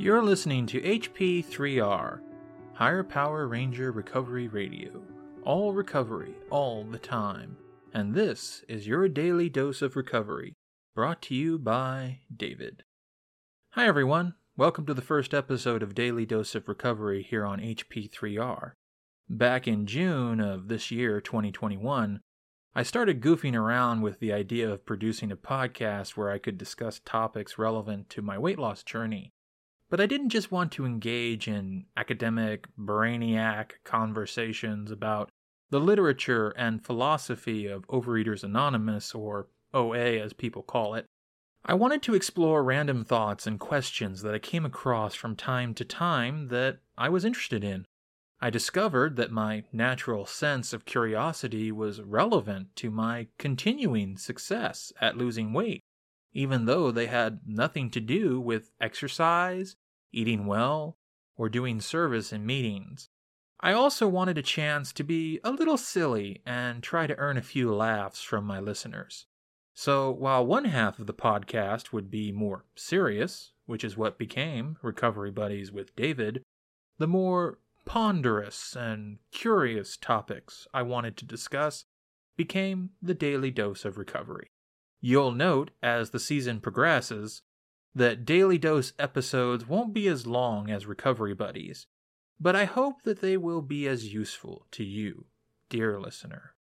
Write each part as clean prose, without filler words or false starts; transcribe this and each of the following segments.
You're listening to HP3R, Higher Power Ranger Recovery Radio. All recovery, all the time. And this is your daily dose of recovery, brought to you by David. Hi everyone, welcome to the first episode of Daily Dose of Recovery here on HP3R. Back in June of this year, 2021, I started goofing around with the idea of producing a podcast where I could discuss topics relevant to my weight loss journey. But I didn't just want to engage in academic, brainiac conversations about the literature and philosophy of Overeaters Anonymous, or OA as people call it. I wanted to explore random thoughts and questions that I came across from time to time that I was interested in. I discovered that my natural sense of curiosity was relevant to my continuing success at losing weight, even though they had nothing to do with exercise, eating well, or doing service in meetings. I also wanted a chance to be a little silly and try to earn a few laughs from my listeners. So while one half of the podcast would be more serious, which is what became Recovery Buddies with David, the more ponderous and curious topics I wanted to discuss became the Daily Dose of Recovery. You'll note, as the season progresses, that Daily Dose episodes won't be as long as Recovery Buddies, but I hope that they will be as useful to you, dear listener.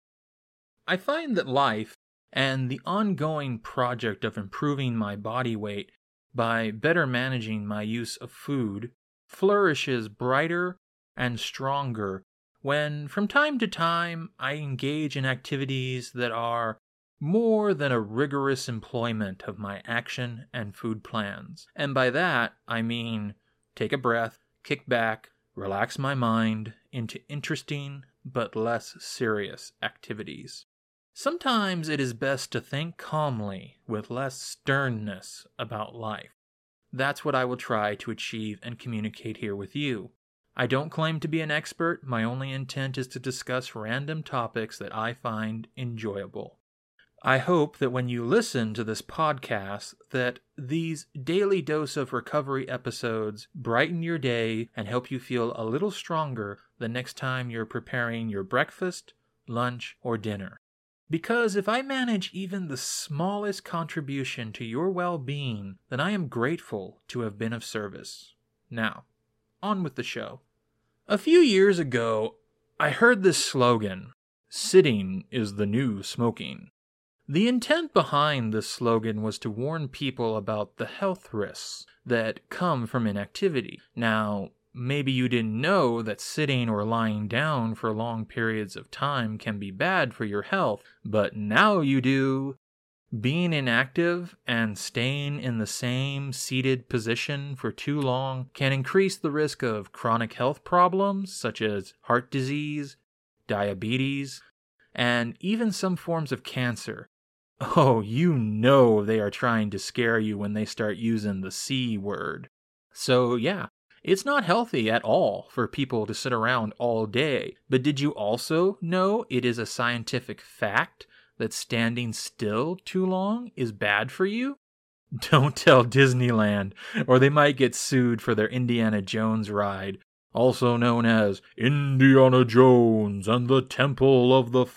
I find that life and the ongoing project of improving my body weight by better managing my use of food flourishes brighter and stronger when, from time to time, I engage in activities that are more than a rigorous employment of my action and food plans. And by that, I mean take a breath, kick back, relax my mind into interesting but less serious activities. Sometimes it is best to think calmly with less sternness about life. That's what I will try to achieve and communicate here with you. I don't claim to be an expert. My only intent is to discuss random topics that I find enjoyable. I hope that when you listen to this podcast, that these Daily Dose of Recovery episodes brighten your day and help you feel a little stronger the next time you're preparing your breakfast, lunch, or dinner. Because if I manage even the smallest contribution to your well-being, then I am grateful to have been of service. Now, on with the show. A few years ago, I heard this slogan, "Sitting is the new smoking." The intent behind this slogan was to warn people about the health risks that come from inactivity. Now, maybe you didn't know that sitting or lying down for long periods of time can be bad for your health, but now you do. Being inactive and staying in the same seated position for too long can increase the risk of chronic health problems such as heart disease, diabetes, and even some forms of cancer. Oh, you know they are trying to scare you when they start using the C word. So yeah, it's not healthy at all for people to sit around all day. But did you also know it is a scientific fact that standing still too long is bad for you? Don't tell Disneyland, or they might get sued for their Indiana Jones ride, also known as Indiana Jones and the Temple of the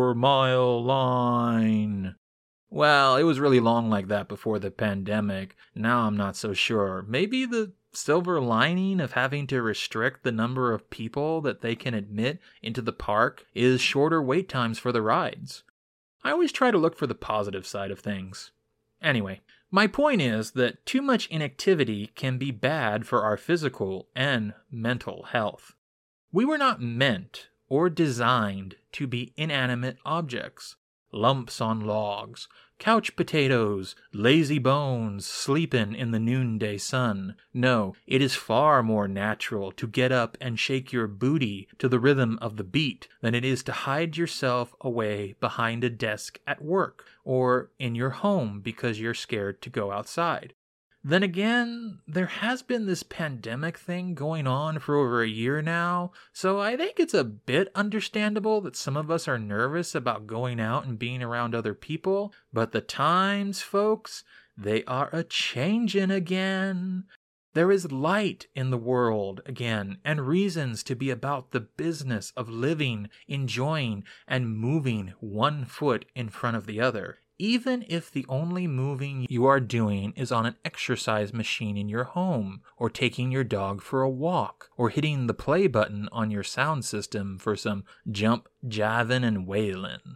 4-Mile Line. Well, it was really long like that before the pandemic. Now I'm not so sure. Maybe the silver lining of having to restrict the number of people that they can admit into the park is shorter wait times for the rides. I always try to look for the positive side of things. Anyway, my point is that too much inactivity can be bad for our physical and mental health. We were not meant or designed to be inanimate objects. Lumps on logs, couch potatoes, lazy bones, sleeping in the noonday sun. No, it is far more natural to get up and shake your booty to the rhythm of the beat than it is to hide yourself away behind a desk at work or in your home because you're scared to go outside. Then again, there has been this pandemic thing going on for over a year now, so I think it's a bit understandable that some of us are nervous about going out and being around other people. But the times, folks, they are a-changin' again. There is light in the world again, and reasons to be about the business of living, enjoying, and moving one foot in front of the other, even if the only moving you are doing is on an exercise machine in your home, or taking your dog for a walk, or hitting the play button on your sound system for some jump, jivin', and wailin'.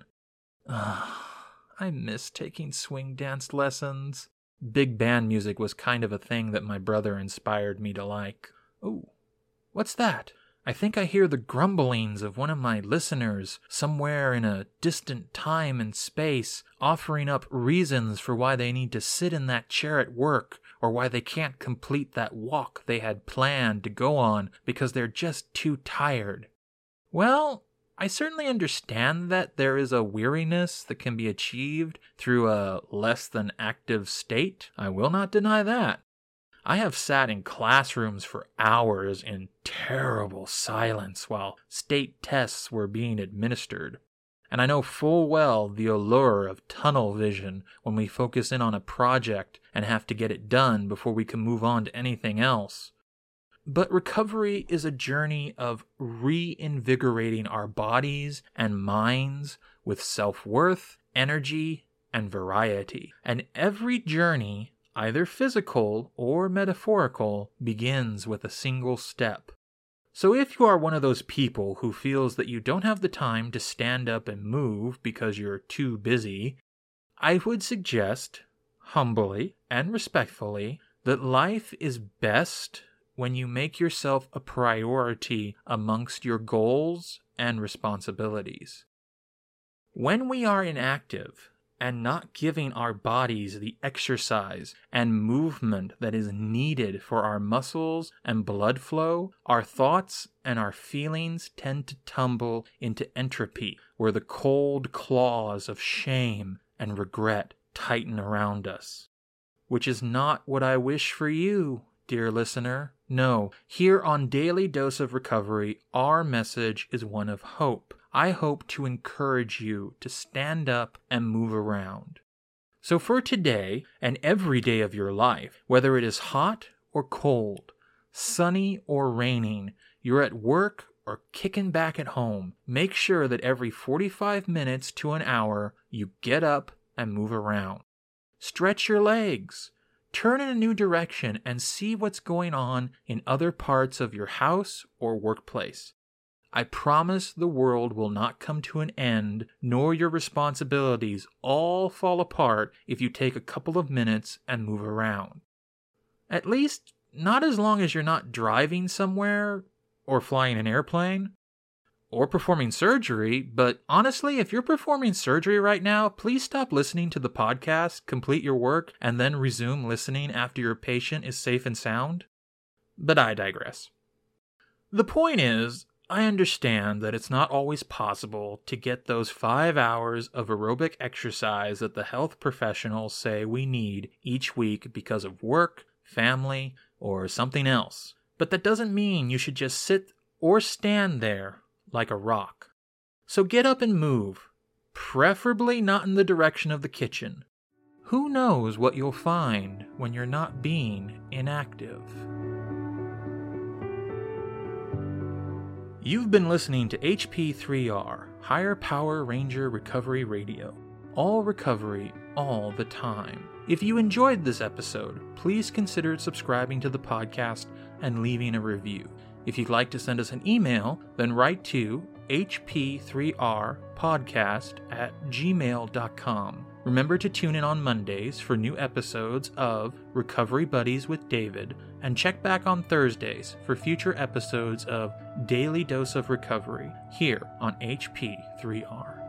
I miss taking swing dance lessons. Big band music was kind of a thing that my brother inspired me to like. Oh, what's that? I think I hear the grumblings of one of my listeners somewhere in a distant time and space, offering up reasons for why they need to sit in that chair at work, or why they can't complete that walk they had planned to go on because they're just too tired. Well, I certainly understand that there is a weariness that can be achieved through a less than active state. I will not deny that. I have sat in classrooms for hours in terrible silence while state tests were being administered. And I know full well the allure of tunnel vision when we focus in on a project and have to get it done before we can move on to anything else. But recovery is a journey of reinvigorating our bodies and minds with self-worth, energy, and variety. And every journey, either physical or metaphorical, begins with a single step. So if you are one of those people who feels that you don't have the time to stand up and move because you're too busy, I would suggest, humbly and respectfully, that life is best when you make yourself a priority amongst your goals and responsibilities. When we are inactive and not giving our bodies the exercise and movement that is needed for our muscles and blood flow, our thoughts and our feelings tend to tumble into entropy, where the cold claws of shame and regret tighten around us. Which is not what I wish for you, dear listener. No, here on Daily Dose of Recovery, our message is one of hope. I hope to encourage you to stand up and move around. So for today and every day of your life, whether it is hot or cold, sunny or raining, you're at work or kicking back at home, make sure that every 45 minutes to an hour, you get up and move around. Stretch your legs. Turn in a new direction and see what's going on in other parts of your house or workplace. I promise the world will not come to an end, nor your responsibilities all fall apart if you take a couple of minutes and move around. At least, not as long as you're not driving somewhere, or flying an airplane, or performing surgery, but honestly, if you're performing surgery right now, please stop listening to the podcast, complete your work, and then resume listening after your patient is safe and sound. But I digress. The point is, I understand that it's not always possible to get those 5 hours of aerobic exercise that the health professionals say we need each week because of work, family, or something else. But that doesn't mean you should just sit or stand there like a rock. So get up and move, preferably not in the direction of the kitchen. Who knows what you'll find when you're not being inactive? You've been listening to HP3R, Higher Power Ranger Recovery Radio. All recovery, all the time. If you enjoyed this episode, please consider subscribing to the podcast and leaving a review. If you'd like to send us an email, then write to hp3rpodcast@gmail.com. Remember to tune in on Mondays for new episodes of Recovery Buddies with David, and check back on Thursdays for future episodes of Daily Dose of Recovery here on HP3R.